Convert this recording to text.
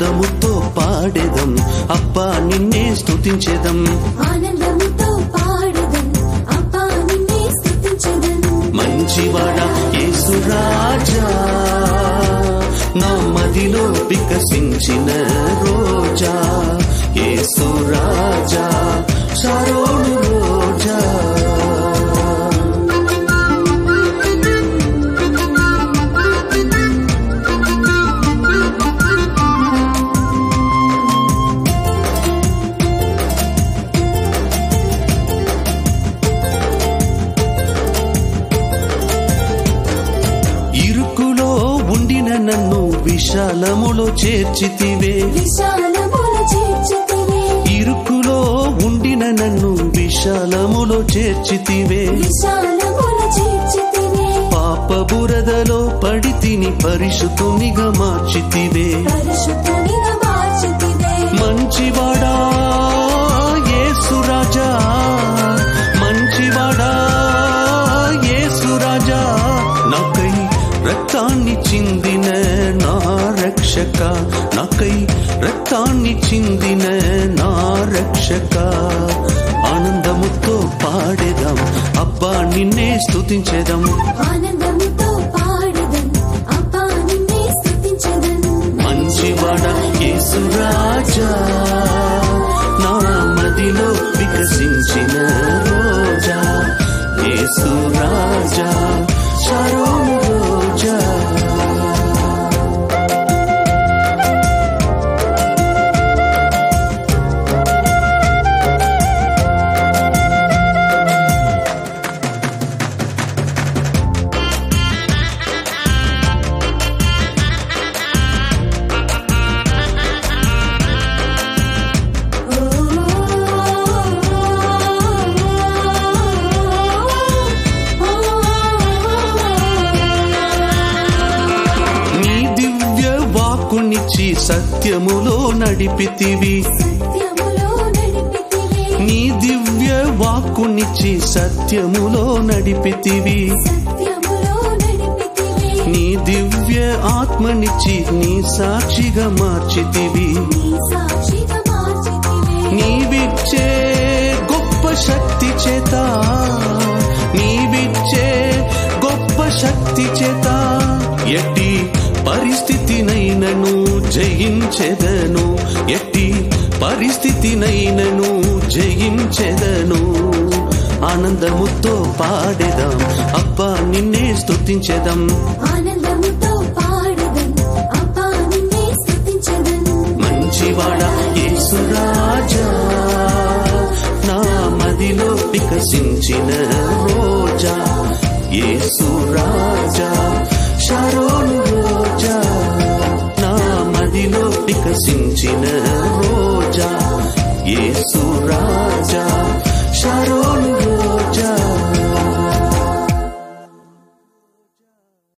ఆనందముతో పాడెదం అబ్బా నిన్నే స్తుతించెదం ఆనందముతో పాడెదం అబ్బా నిన్నే స్తుతించెదం మంచివాడా యేసు రాజా నా మదిలో వికసించిన రోజా యేసు రాజా షారోను రోజా ఇరుకులో ఉండిన నన్ను విశాలములో చేర్చితివే ఇరుకులో ఉండిన నన్ను విశాలములో చేర్చితివే పాప బురదలో పడి తిని పరిశుద్ధునిగా మార్చితివే మంచివాడా యేసు రాజా మంచివాడా యేసు రాజా నాకై రక్తాన్ని చిందిన నా రక్షక నాకై రక్తాన్ని చిందిన నా రక్షక ఆనందముతో పాడెదం అబ్బా నిన్నే స్తుతించెదం ఆనందముతో పాడెదం అబ్బా నిన్నే స్తుతించెదం మంచివాడా యేసు రాజా నా మదిలో వికసించిన రోజా యేసు రాజా షారోను రోజా వాక్కునిచ్చి సత్యములో నడిపితివి నీ దివ్య వాక్కునిచ్చి సత్యములో నడిపితివి నీ దివ్య ఆత్మనిచ్చి నీ సాక్షిగా మార్చితివి నీవిచ్చే గొప్ప శక్తి చేత నీవిచ్చే గొప్ప శక్తి చేత ఎట్టి పరిస్థితినైనను జయించెదను ఎట్టి పరిస్థితినైనను జయించెదను ఆనందముతో పాడెదం అబ్బా నిన్నే స్తుతించెదం ఆనందముతో పాడెదం అబ్బా నిన్నే స్తుతించెదం మంచివాడా యేసు రాజా నా మదిలో వికసించిన రోజా యేసు రాజా షారోను రోజా నా మదిలో వికసించిన రోజా యేసు